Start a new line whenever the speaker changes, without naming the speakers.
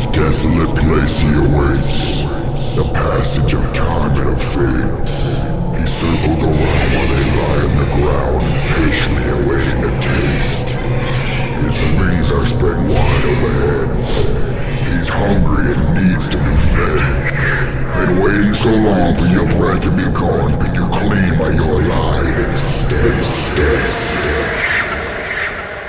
desolate place he awaits the passage of time and of fate. He circles around while they lie on the ground, patiently awaiting a taste. His wings are spread wide overhead. He's hungry and needs to be fed. Been waiting so long for your breath to be gone, but you claim while you're alive instead.